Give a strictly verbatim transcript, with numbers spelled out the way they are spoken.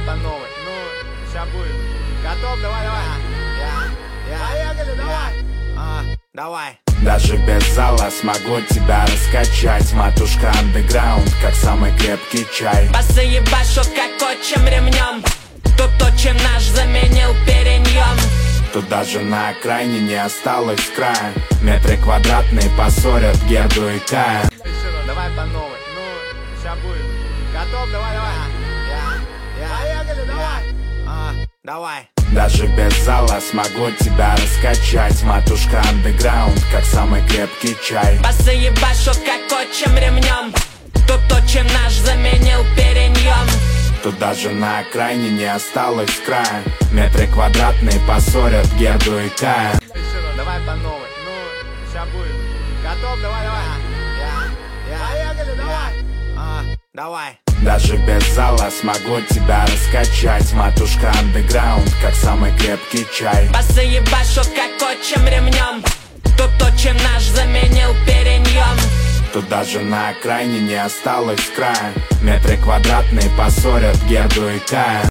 по новой. Ну, сейчас будет. Готов? Давай, давай. Поехали, давай. А, давай. Даже без зала смогу тебя раскачать. Матушка андеграунд, как самый крепкий чай. Басы ебашу как отчим ремнем. Тут отчим наш заменил переньем. Тут даже на окраине не осталось края. Метры квадратные поссорят Герду и Кая. Еще раз, давай по новой. Ну, сейчас будет. Готов? Давай, давай. Поехали, давай. А, давай. Даже без зала смогу тебя раскачать. Матушка андеграунд, как самый крепкий чай. Басы ебашу как отчим ремнем. Тут отчим наш заменил переньем. Тут даже на окраине не осталось края. Метры квадратные поссорят Герду и Кая. Еще раз, давай по новой. Ну, сейчас будет. Готов? Давай, давай. Поехали, давай. А, давай. Даже без зала смогу тебя раскачать. Матушка андеграунд, как самый крепкий чай. Басы ебашу как отчим ремнем. Тут отчим наш заменил переньем. Тут даже на окраине не осталось края. Метры квадратные поссорят Герду и Кая.